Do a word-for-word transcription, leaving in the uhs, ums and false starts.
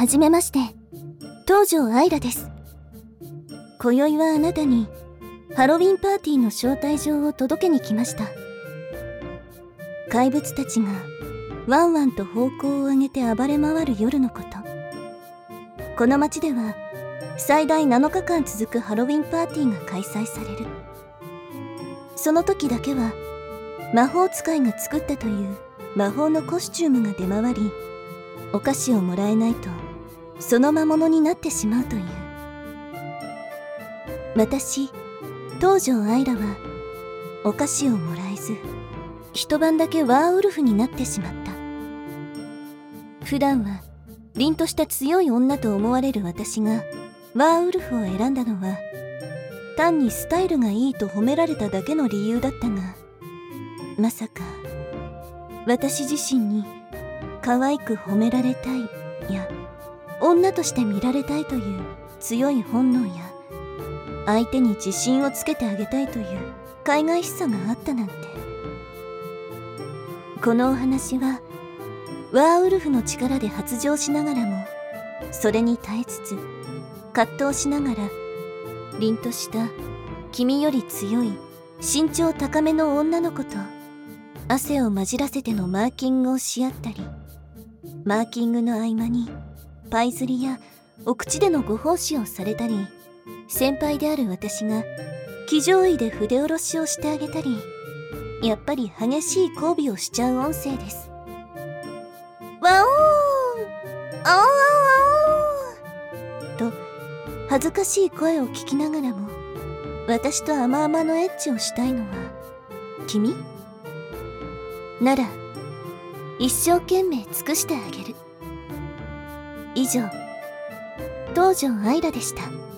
はじめまして、東條愛良です。今宵はあなたにハロウィンパーティーの招待状を届けに来ました。怪物たちがワンワンと方向を上げて暴れ回る夜のこと。この街では最大なのかかん続くハロウィンパーティーが開催される。その時だけは魔法使いが作ったという魔法のコスチュームが出回り、お菓子をもらえないとその魔物になってしまうという。私、東條愛良はお菓子をもらえず、一晩だけワーウルフになってしまった。普段は凛とした強い女と思われる私がワーウルフを選んだのは、単にスタイルがいいと褒められただけの理由だったが、まさか私自身に可愛く褒められたいや女として見られたいという強い本能や、相手に自信をつけてあげたいという海外しさがあったなんて。このお話はワーウルフの力で発情しながらも、それに耐えつつ葛藤しながら、凛とした君より強い身長高めの女の子と汗を混じらせてのマーキングをし合ったり、マーキングの合間にパイ釣りやお口でのご奉仕をされたり、先輩である私が騎乗位で筆下ろしをしてあげたり、やっぱり激しい交尾をしちゃう音声です。ワオーン、あおーと恥ずかしい声を聞きながらも、私と甘々のエッチをしたいのは君なら一生懸命尽くしてあげる。以上、東條愛良でした。